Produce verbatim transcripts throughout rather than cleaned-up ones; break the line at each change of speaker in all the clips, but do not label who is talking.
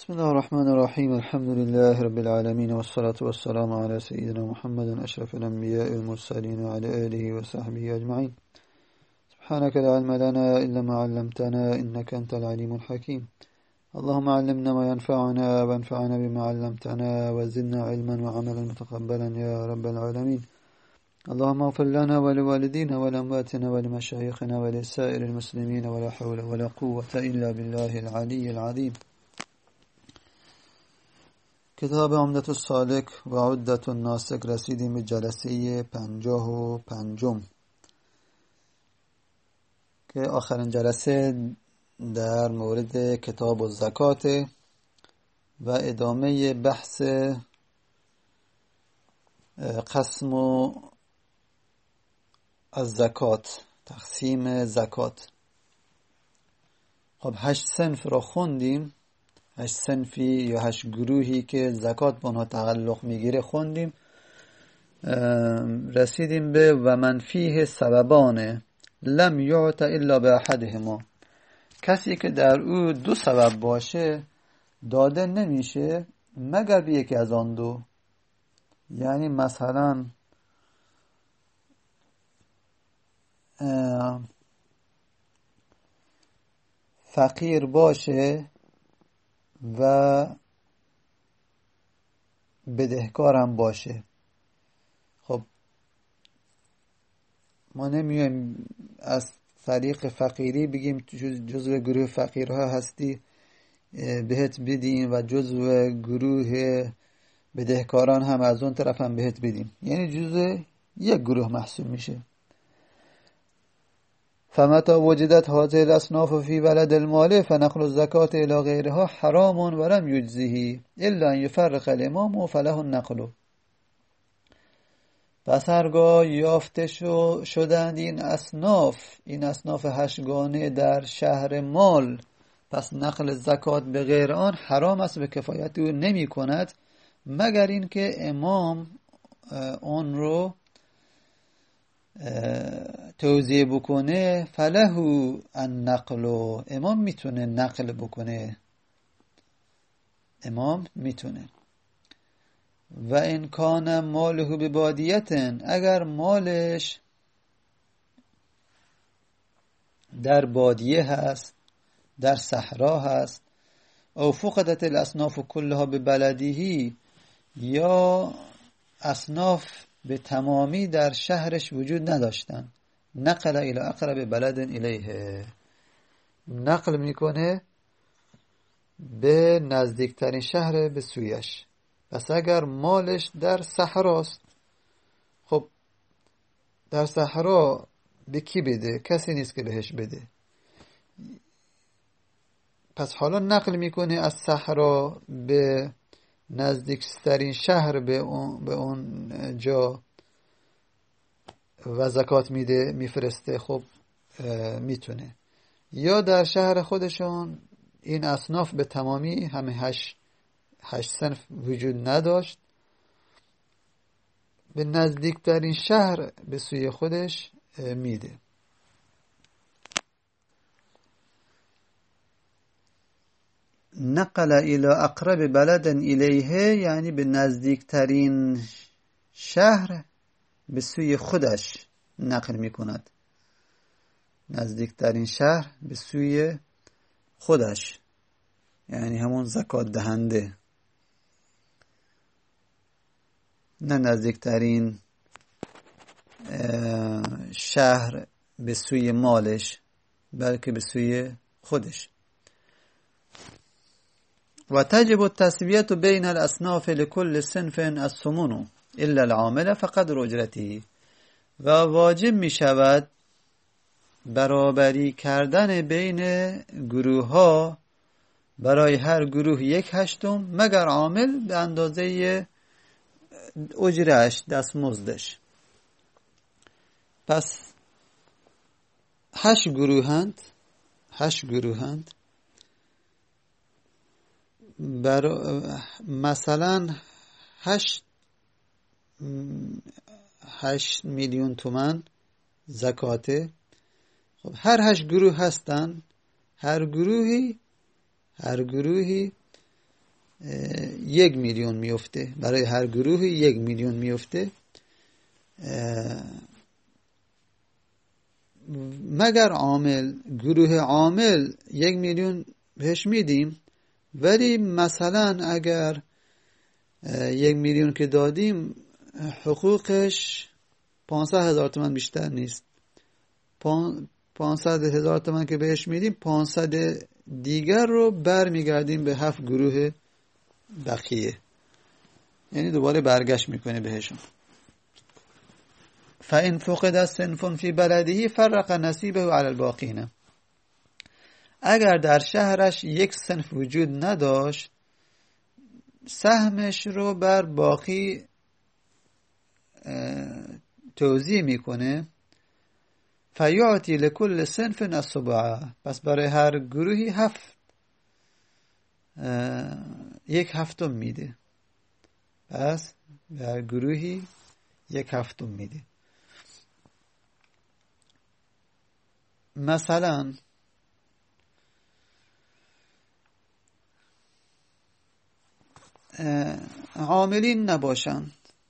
بسم الله الرحمن الرحيم الحمد لله رب العالمين والصلاة والسلام على سيدنا محمد أشرف الأنبياء والمرسلين وعلى آله وصحبه أجمعين. سبحانك لا علم لنا إلا ما علمتنا إنك أنت العليم الحكيم. اللهم علمنا ما ينفعنا وانفعنا بما علمتنا وزدنا علما وعملا متقبلا يا رب العالمين. اللهم اغفر لنا ولوالدينا ولأمواتنا ولمشايخنا ولسائر المسلمين ولا حول ولا قوة إلا بالله العلي العظيم. کتاب عمدة السالک و عدة الناسک رسیدیم به جلسه پنجاه و پنجم که آخرین جلسه در مورد کتاب الزکات و ادامه بحث قسم الزکات، تقسیم زکات. خب هشت صنف را خوندیم، هشت صنفی یا هشت گروهی که زکات به آنها تعلق میگیره خوندیم. رسیدیم به و من فیه سببانه لم یعط الا به احدهما، کسی که در او دو سبب باشه داده نمیشه مگر به یکی از آن دو. یعنی مثلا فقیر باشه و بدهکارم باشه. خب ما نمیایم از طریق فقیری بگیم جزو گروه فقیرها هستی بهت بدیم و جزو گروه بدهکاران هم از اون طرف هم بهت بدیم، یعنی جزو یک گروه محسوب میشه. فمتى وجدت هذه الأصناف في بلد المال فنقل الزكاة إلى غيرها حرام ولم يجزه إلا أن يفرق الإمام فله النقل. پس هرگاه یافته شدند این اصناف این اصناف هشتگانه در شهر مال، پس نقل زکات به غیر آن حرام است، به کفایت او نمی کند مگر اینکه امام اون رو توضیح بکنه. فله النقل، امام میتونه نقل بکنه، امام میتونه. و ان کان ماله ببادیتن، اگر مالش در بادیه هست، در صحرا هست، او فقدت الاصناف كلها ببلدهی، یا اصناف به تمامی در شهرش وجود نداشتن، نقل الى اقرب بلد الیه، نقل میکنه به نزدیکترین شهر به سویش. پس اگر مالش در صحراست، خب در صحرا به کی بده؟ کسی نیست که بهش بده. پس حالا نقل میکنه از صحرا به نزدیکترین شهر به اون, به اون جا و زکات میده، میفرسته. خب میتونه. یا در شهر خودشون این اصناف به تمامی همه هشت هشت صنف وجود نداشت، به نزدیکترین شهر به سوی خودش میده. نقل الى اقرب بلد الیه، یعنی به نزدیکترین شهر به سوی خودش نقل می کند، نزدیکترین شهر به سوی خودش، یعنی همون زکات دهنده، نه نزدیکترین شهر به سوی مالش بلکه به سوی خودش. و تجب التسویة بین الاصناف لكل صنف الثمن الا العامل فقدر اجرته، و واجب می شود برابری کردن بین گروه ها، برای هر گروه یک هشتم مگر عامل به اندازه اجرهش، دستمزدش. پس هشت گروهند هشت گروهند برا مثلا هشت هشت میلیون تومان زکاته. خب هر هشت گروه هستن، هر گروهی هر گروهی یک میلیون میفته، برای هر گروه یک میلیون میفته. مگر عامل، گروه عامل یک میلیون بهش میدیم، ولی مثلا اگر یک میلیون که دادیم حقوقش پانصد هزار تومان بیشتر نیست، پانصد هزار تومان که بهش میدیم پانصد دیگر رو برمیگردیم به هفت گروه بقیه، یعنی دوباره برگشت میکنه بهشون. فإن فقد صنف فی بلده فرق نصیبه علی الباقین. اگر در شهرش یک صنف وجود نداشت، سهمش رو بر باقی توزیع میکنه. فیعطی لکل صنف السبع، پس برای هر گروهی هفت یک هفتم میده. پس در گروهی یک هفتم میده. مثلا عاملین نباشند،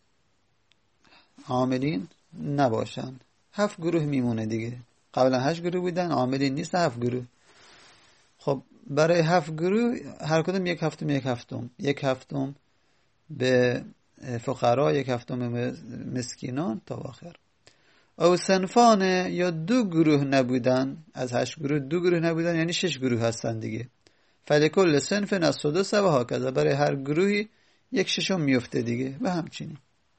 عاملین نباشند هفت گروه میمونه دیگه. قبلا هشت گروه بودن، عاملین نیست، هفت گروه. خب برای هفت گروه هر کدوم یک هفتم یک هفتم یک هفتم به فقرا، یک هفتم به مسکینان تا آخر. او صنفان، یا دو گروه نبودن، از هشت گروه دو گروه نبودن یعنی شش گروه هستن دیگه. فلکل صنف السدس و هکذا، برای هر گروهی یک ششم میفته دیگه و همچنین.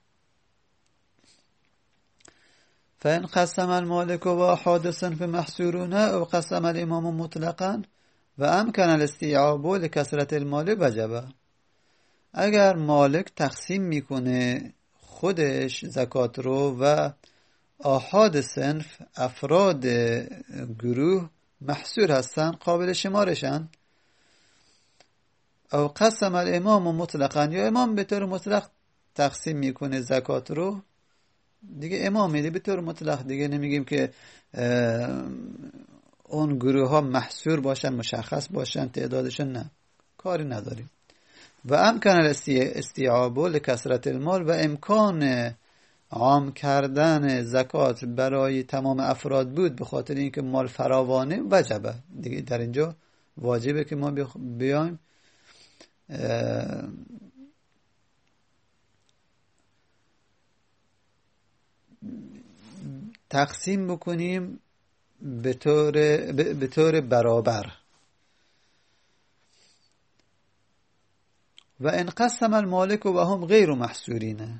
فإن قسم المالك واحد صنف محصورون او قسم الامام مطلقا و امکن الاستیعاب لکثرت المال وجب. اگر مالک تقسیم میکنه خودش زکات رو و آحاد صنف، افراد گروه محصور هستن، قابل شمارشن. او قسم الامام مطلقا، یا امام به طور مطلق تقسیم میکنه زکات رو، دیگه امام میده به طور مطلق، دیگه نمیگیم که اون گروه ها محصور باشن، مشخص باشن تعدادشون، نه، کاری نداریم. و امکان الاستیعاب لکثرت المال، و امکان عام کردن زکات برای تمام افراد بود به خاطر اینکه مال فراوانه، وجبه دیگه. در اینجا واجبه که ما بیایم تقسیم بکنیم به طور به طور برابر. و ان قسم المالک و هم غیر محصورین،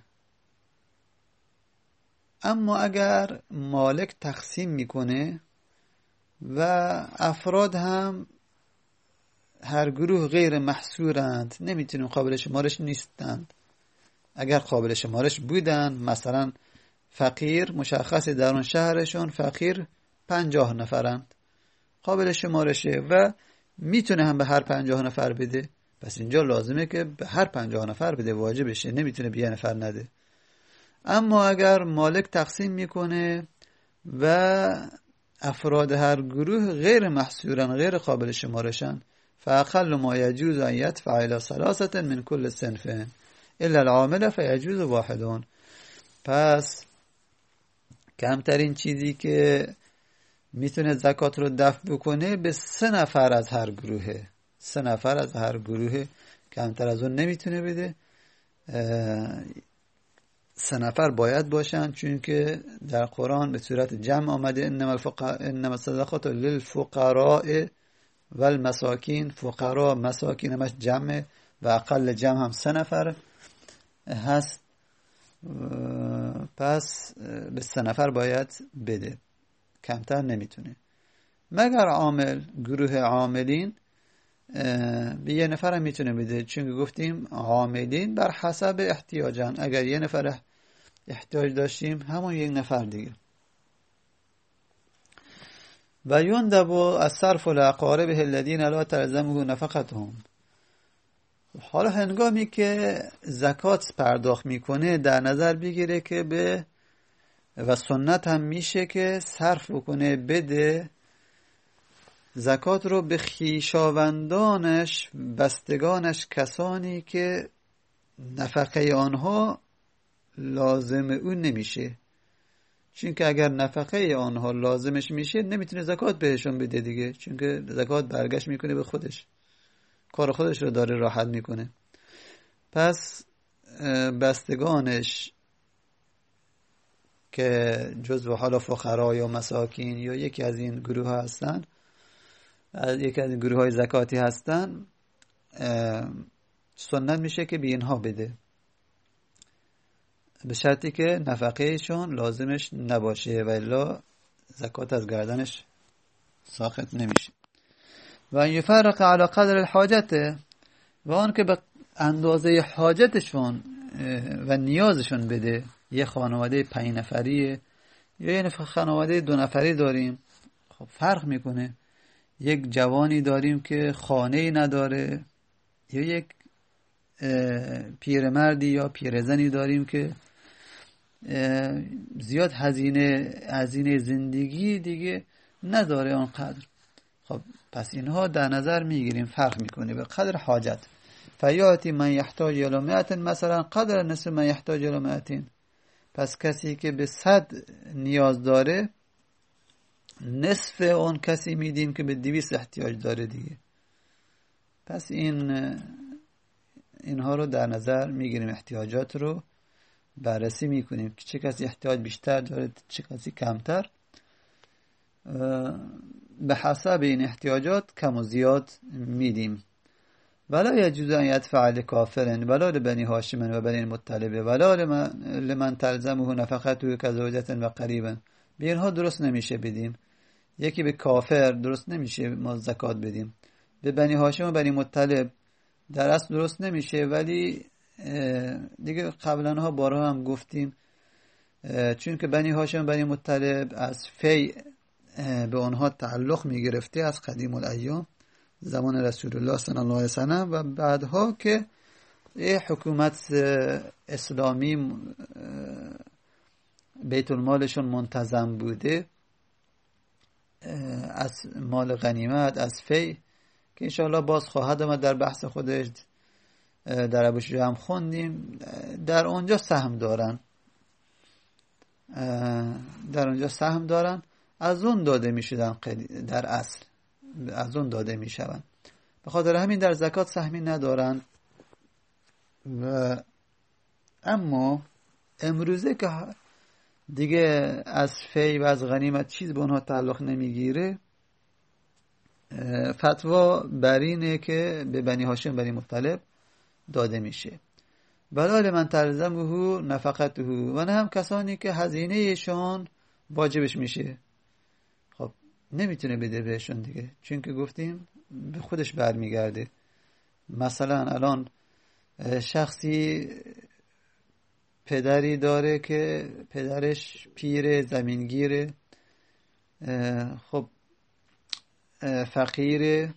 اما اگر مالک تقسیم میکنه و افراد هم هر گروه غیر محصورند، نمیتونیم قابل شمارش نیستند. اگر قابل شمارش بودن، مثلا فقیر مشخصی در اون شهرشون فقیر پنجاه نفرند، قابل شمارشه و میتونه هم به هر پنجاه نفر بده، پس اینجا لازمه که به هر پنجاه نفر بده، واجبشه، نمیتونه به یه نفر نده. اما اگر مالک تقسیم میکنه و افراد هر گروه غیر محصورن، غیر قابل شمارشن، فاقل ما یجوز ان یدفع الی ثلاثه من کل صنف الا العامل فیجوز واحدون. پس کمترین چیزی که میتونه زکات رو دفع بکنه به سه نفر از هر گروه، سه نفر از هر گروه، کمتر از اون نمیتونه بده. سه نفر باید باشن، چون که در قرآن به صورت جمع آمده انما الفقراء انما الصدقات للفقراء والمساکین. فقرا مساکین همش جمع و اقل جمع هم سه نفر هست، پس به سه نفر باید بده، کمتر نمیتونه. مگر عامل، گروه عاملین به یه نفر هم میتونه بده، چون گفتیم عاملین بر حسب احتیاجن، اگر یه نفر احتیاج داشتیم همون یک نفر دیگه. و یندب الصرف لاقاربه الذین لا تلزمه نفقتهم. حالا هنگامی که زکات پرداخت میکنه در نظر بگیره که به و سنت هم میشه که صرف بکنه، بده زکات رو به خویشاوندانش، بستگانش، کسانی که نفقه آنها لازم اون نمیشه. چون که اگر نفقه آنها لازمش میشه نمیتونه زکات بهشون بده دیگه، چون که زکات برگشت میکنه به خودش، کار خودش رو داره راحت میکنه. پس بستگانش که جزو حالا فقرا یا مساکین یا یکی از این گروه ها هستن، یکی از این گروه های زکاتی هستن، سنت میشه که به اینها بده، به شرطی که نفقهشون لازمش نباشه و الا زکات از گردنش ساقط نمیشه. و ان یفرق علی قدر الحاجت، و آن که به اندازه حاجتشون و نیازشون بده. یه خانواده پنج نفریه یا یه خانواده دو نفری داریم، خب فرق میکنه. یک جوانی داریم که خانه‌ای نداره، یا یک پیرمردی یا پیرزنی داریم که زیاد هزینه هزینه زندگی دیگه نداره اونقدر. خب پس اینها در نظر میگیریم، فرق میکنه به قدر حاجت. فیاتی من یحتاج الی مئة مثلا قدر نصف من یحتاج الی مئة. پس کسی که به صد نیاز داره، نصف اون کسی میدیم که به دویست احتیاج داره دیگه. پس این اینها رو در نظر میگیریم، احتیاجات رو بررسی میکنیم که چه کسی احتیاج بیشتر داره، چه کسی کمتر. به حسب این احتیاجات کم و زیاد میدیم. ولا یجوز ان یدفع لکافر ولا لبنی هاشم و بنی المطلب ولا لمن تلزمه نفقته کزوجة و قریبا. به اینها درست نمیشه بدیم. یکی به کافر درست نمیشه ما زکات بدیم، به بنی هاشم و بنی مطلب در اصل درست نمیشه، ولی دیگه قبلا ها بارها هم گفتیم، چون که بنی هاشم و بنی مطلب از فی به آنها تعلق میگرفته از قدیم الایام، زمان رسول الله صلی الله علیه وسلم، و بعدها که یه حکومت اسلامی بیت المالشون منتظم بوده از مال غنیمت، از فی، که انشاءالله باز خواهد آمد در بحث خودش، در ابو شجاع هم خوندیم، در اونجا سهم دارن، در اونجا سهم دارن، از اون داده می شدن، در اصل از اون داده می شون. به خاطر همین در زکات سهمی ندارن. و اما امروزه که دیگه از فی و از غنیمت چیز به اونها تعلق نمیگیره، فتوا بر اینه که به بنی هاشم بنی مطلب داده میشه. بلال من تلزمه نفقته، و نه هم کسانی که هزینه شان واجبش میشه، خب نمیتونه بده بهشون دیگه، چون که گفتیم به خودش برمیگرده. مثلا الان شخصی پدری داره که پدرش پیر زمینگیره، خب فقیره،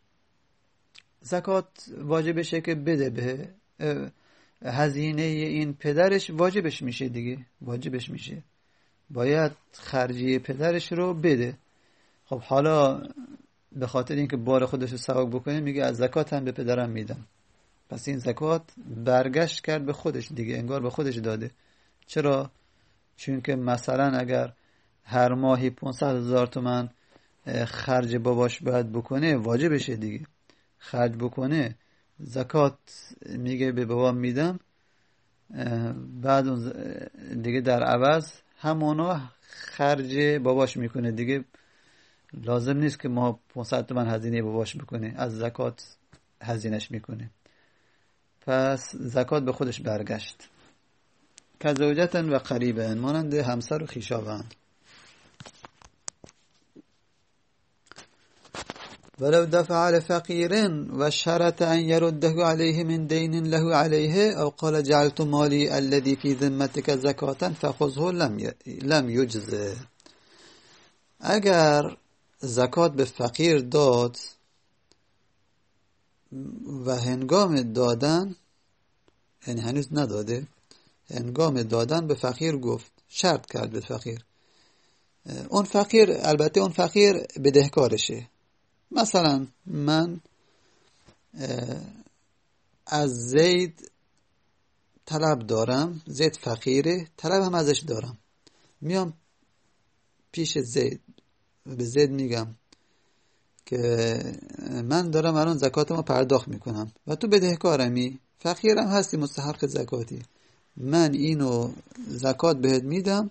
زکات واجبشه که بده، به هزینه این پدرش واجبش میشه دیگه، واجبش میشه، باید خرجی پدرش رو بده. خب حالا به خاطر اینکه بار خودش رو سبک بکنه میگه از زکات هم به پدرم میدم، پس این زکات برگشت کرد به خودش دیگه، انگار به خودش داده. چرا؟ چون که مثلا اگر هر ماهی پانصد هزار تومان خرج باباش باید بکنه، واجبشه دیگه خرج بکنه، زکات میگه به بابام میدم، بعد اون دیگه در عوض همونا خرج باباش میکنه دیگه، لازم نیست که ما پانصد تومان هزینه باباش بکنه، از زکات هزینهش میکنه. پس زکات به خودش برگشت. کزوجتن و قریبن، مانند همسر و خویشاوند. ولو دفع لفقیر و شرط ان يرده عليه من دين له عليه او قال جعلت مالي الذي في ذمتك زكاة فخذه لم لم يجزه. اگر زکات به فقیر داد و هنگام دادن، یعنی هنوز نداده، هنگام دادن به فقیر گفت، شرط کرد به فقیر، اون فقیر، البته اون فقیر بدهکارشه، مثلا من از زید طلب دارم، زید فقیره، طلب هم ازش دارم، میام پیش زید به زید میگم که من دارم الان زکاتمو پرداخت میکنم و تو بدهکارمی، فقیرم هستی، مستحق زکاتی، من اینو زکات بهت میدم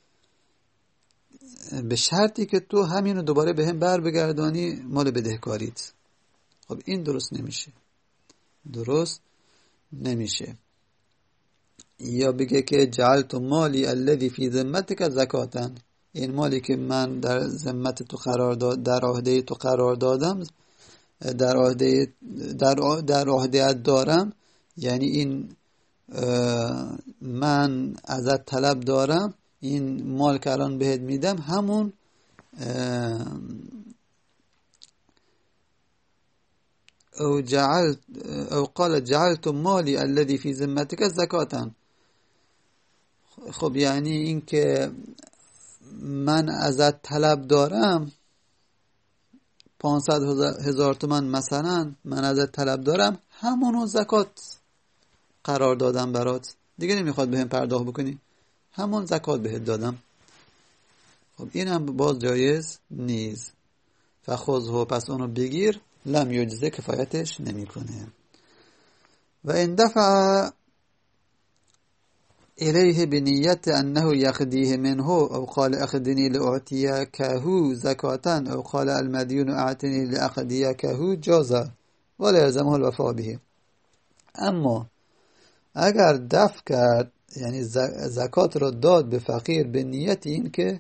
به شرطی که تو همینو دوباره به هم بر بگردانی مال بدهکاریت. خب این درست نمیشه، درست نمیشه. یا بگه که جعلت مالی الذی فی ذمتک زکاتا، این مالی که من در ذمت تو قرار داد، در عهده تو قرار دادم، در عهده در در عهده‌ات دارم، یعنی این من ازت طلب دارم، این مال که الان بهت میدم همون او جعلت او قال جعلت مالی الذي في ذمتك زکاتا. خب یعنی این که من ازت طلب دارم پانصد هزار تومان، مثلا من ازت طلب دارم، همونو زکات قرار دادم برات، دیگه نمیخواد بهم پرداخت بکنی، همون زکات بهت دادم. خب این هم باز جایز نیست. فخذه، پس اونو بگیر، لم یجزه، کفایتش نمیکنه. و ان دفع الیه بنیت انه یخدیه منه او قال اخدنی لأعطیکه زکاتا او قال المدیون اعطنی لأخدیکه جازه ولا یلزمه الوفاء به. اما اگر دفع کرد، یعنی زکات را داد به فقیر به نیت این که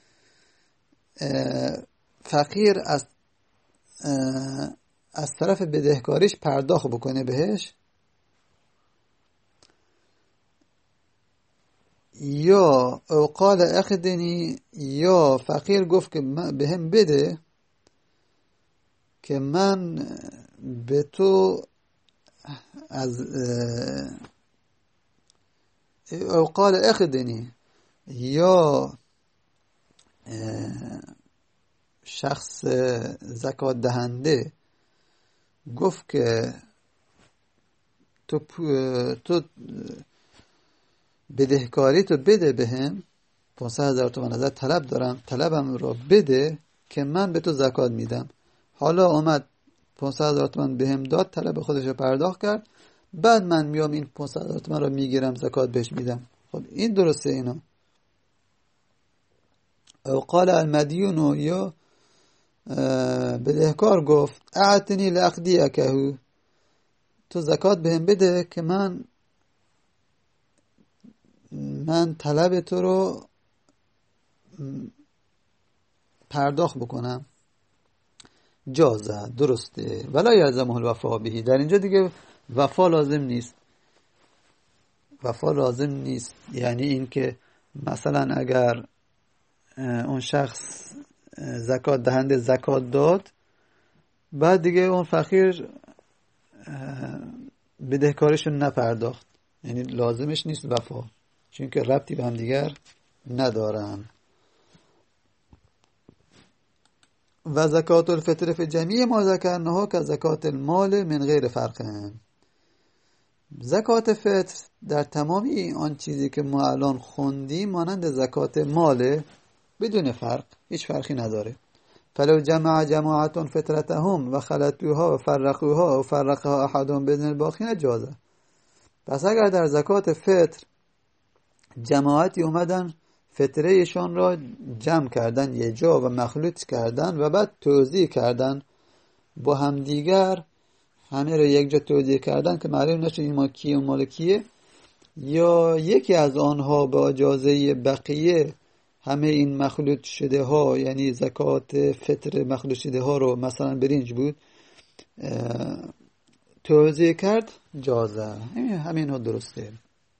فقیر از از طرف بدهکاریش پرداخت بکنه بهش، یا او قال اخدنی، یا فقیر گفت که به هم بده که من به تو از او قال اخدنی، یا شخص زکات دهنده گفت که تو تو بدهکاری تو بده بهم، پانصد هزار تومان ازت طلب دارم، طلبم رو بده که من به تو زکات میدم. حالا اومد پانصد هزار تومان بهم داد، طلب خودش رو پرداخت کرد، بعد من میام این پانصد هزار تومان رو میگیرم زکات بهش میدم. خب این درسته اینا. او قال المدیون، یا بدهکار گفت اعطنی لأخدیکه، تو زکات بهم بده که من من طلب تو رو پرداخت بکنم. جازه، درسته. ولا یلزمه الوفاء به، در اینجا دیگه وفا لازم نیست، وفا لازم نیست. یعنی این که مثلا اگر اون شخص زکات دهنده زکات داد، بعد دیگه اون فقیر بدهکارشون نپرداخت، یعنی لازمش نیست وفا، چون که ربطی به هم دیگر ندارن. و زکات الفطر فی جمیع ما ذکرناه که زکات المال من غیر فرق. زکات فطر در تمامی آن چیزی که ما الان خوندیم مانند زکات مال، بدون فرق، هیچ فرقی نداره. فلو جمع جماعت فطرتهم و خلطوها و فرقوها و فرقها احدهم بزن الباقین جازه. پس اگر در زکات فطر جماعتی اومدن فطرهشون را جمع کردن یه جا و مخلوط کردن و بعد توزیع کردن با همدیگر، همه را یک جا توزیع کردن که معلوم نشه این مال کیه و مال کیه، یا یکی از آنها با اجازه بقیه همه این مخلوط شده ها، یعنی زکات فطر مخلوط شده ها رو، مثلا برنج بود، توزیع کرد، جازه. همین ها درسته.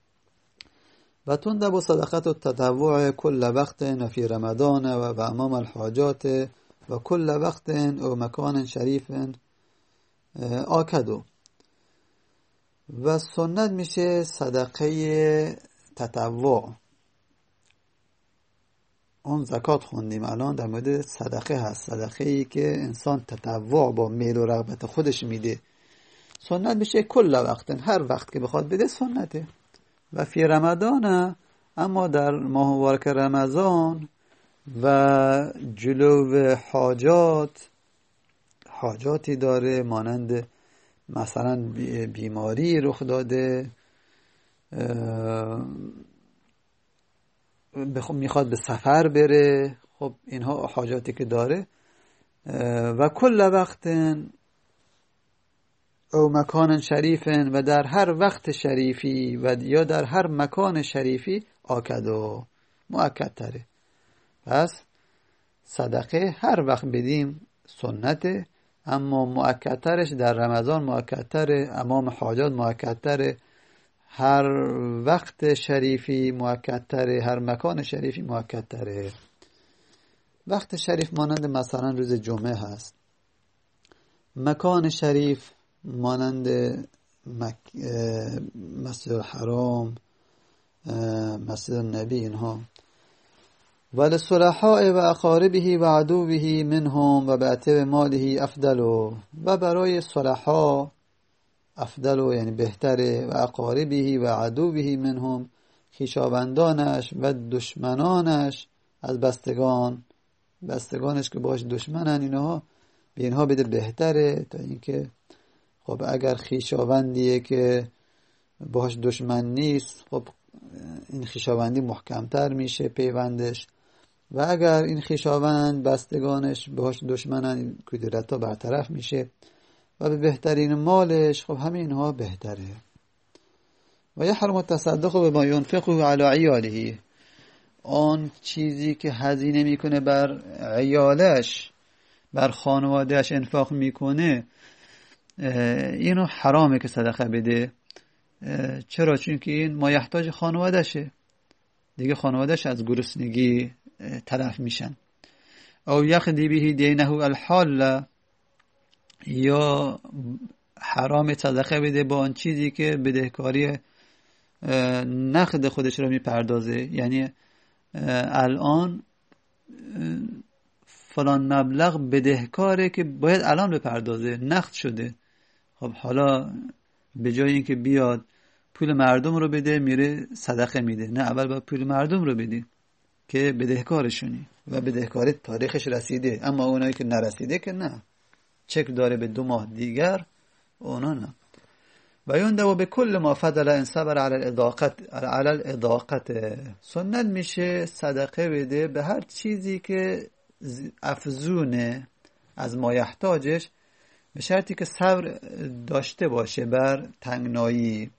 و تندب صدقت التطوع کل وقت فی رمضان و امام الحاجات و کل وقت او مکان شریف آکدو. و سنت میشه صدقه تطوع اون زکات خوندیم، الان در مورد صدقه هست. صدقه ای که انسان تطوع با میل و رغبت خودش میده، سنت میشه کل وقت، هر وقت که بخواد بده سنته. و فی رمضان، اما در ماه مبارک رمضان و جلو حاجات، حاجاتی داره مانند مثلا بیماری رخ داده، میخواد به سفر بره، خب اینها حاجاتی که داره. و کل وقت او مکان شریف، و در هر وقت شریفی و یا در هر مکان شریفی آکدو مؤکد تره. پس صدقه هر وقت بدیم سنته، اما مؤکد ترش در رمضان مؤکد تره، امام حاجات مؤکد تره، هر وقت شریفی مؤکد تره، هر مکان شریفی مؤکد تره. وقت شریف مانند مثلا روز جمعه هست، مکان شریف مانند مک... مسجد الحرام، مسجد النبی، اینها. وللصلحاء و اقاربه و عدوه منهم و بعتب ماله افضل، و برای صلحا افضل یعنی بهتره، و اقاربه و عدوه منهم خویشاوندانش و دشمنانش از بستگان، بستگانش که باش دشمنن، اینها به اینها بده بهتره. تا اینکه خب اگر خویشاوندیه که باش دشمن نیست، خب این خویشاوندی محکمتر میشه پیوندش، و اگر این خویشاوند بستگانش باش دشمنن، کدورتا برطرف میشه و به بهترین مالش، خب همه اینها بهتره. و یحرم التصدق بما ينفقه علی عیاله، آن چیزی که هزینه میکنه بر عیالش، بر خانوادهش انفاق میکنه، اینو حرامه که صدقه بده. چرا؟ چون که این مایحتاج خانوادهشه، دیگه خانوادهش از گرسنگی تلف میشن. او یقضی به دینه الحال، یا حرام صدقه بده با آن چیزی که بدهکاری نقد خودش رو میپردازه. یعنی الان فلان مبلغ بدهکاره که باید الان بپردازه، نقد شده. خب حالا به جای اینکه بیاد پول مردم رو بده، میره صدقه میده. نه، اول باید پول مردم رو بدی که بدهکارشونی و بدهکاری تاریخش رسیده. اما اونایی که نرسیده که نه، چک داره به دو ماه دیگر، اونا نه. و یندو به کل ما فضل ان صبر علی الاضاقت علی الاضاقت، سنت میشه صدقه بده به هر چیزی که افزونه از مایحتاجش، به شرطی که صبر داشته باشه بر تنگنایی،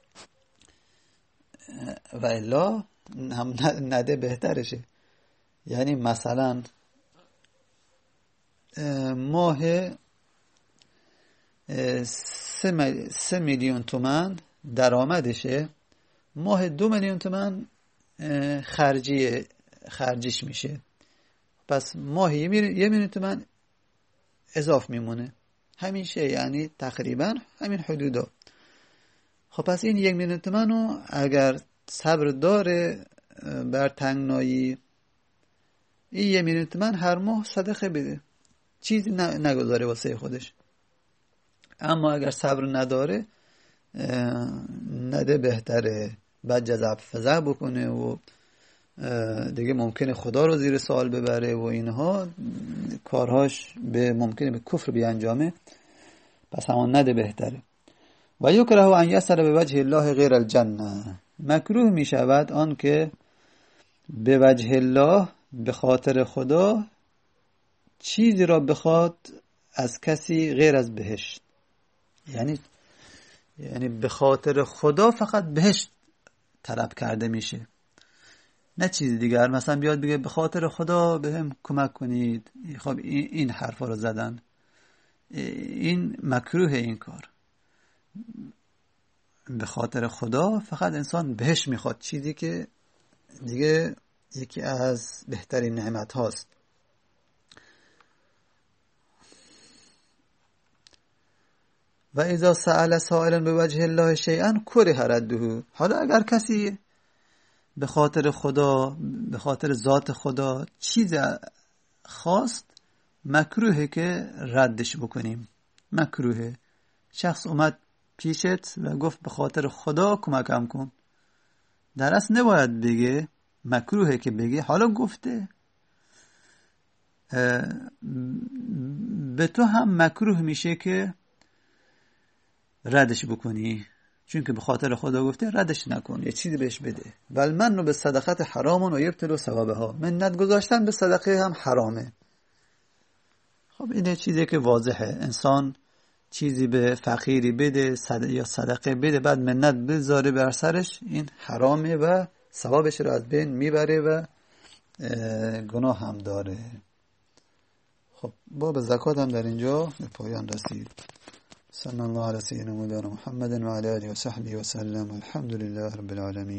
و الا هم نده بهترشه. یعنی مثلا ماه سه میلیون تومن درآمدشه، ماه دو میلیون تومن خرجی خرجیش میشه، پس ماهی یه میلیون تومن اضاف میمونه همیشه، یعنی تقریبا همین حدودا. خب پس این یک میلیون تومن رو اگر صبر داره بر تنگنایی، این یک میلیون تومن هر ماه صدقه بده، چیزی نگذاره واسه خودش. اما اگر صبر نداره نده بهتره، بعد جزع فزع بکنه و دیگه ممکنه خدا رو زیر سوال ببره و اینها کارهاش به ممکنه به کفر بیانجامه، پس همون نده بهتره. و یکره ان یسر به وجه الله غیر الجنه، مکروه می شود آن که به وجه الله، به خاطر خدا، چیزی را بخواد از کسی غیر از بهشت. یعنی یعنی به خاطر خدا فقط بهشت طلب کرده میشه، نه چیز دیگر. مثلا بیاد بگه به خاطر خدا بهم کمک کنید، خب این حرفا رو زدن، این مکروه این کار. به خاطر خدا فقط انسان بهشت میخواد، چیزی که دیگه یکی از بهترین نعمت هاست. و اذا سأل سائل به وجه الله شیئا کره رده، حالا اگر کسی به خاطر خدا، به خاطر ذات خدا چیز خواست، مکروهه که ردش بکنیم. مکروهه. شخص اومد پیشت و گفت به خاطر خدا کمکم کن، در اصل نباید بگه، مکروهه که بگه. حالا گفته به تو هم مکروه میشه که ردش بکنی، چون که به خاطر خدا گفته ردش نکن، یه چیزی بهش بده. ول منو به صدقت حرامون و یبطل ثوابها، منت گذاشتن به صدقه هم حرامه. خب اینه چیزی که واضحه. انسان چیزی به فقیری بده صد... یا صدقه بده بعد منت بذاره بر سرش، این حرامه و ثوابش رو از بین میبره و گناه هم داره. خب باب زکات هم در اینجا به پایان رسید. صلی الله علی سیدنا محمد و علی آله و صحبه و سلم. الحمد لله رب العالمین.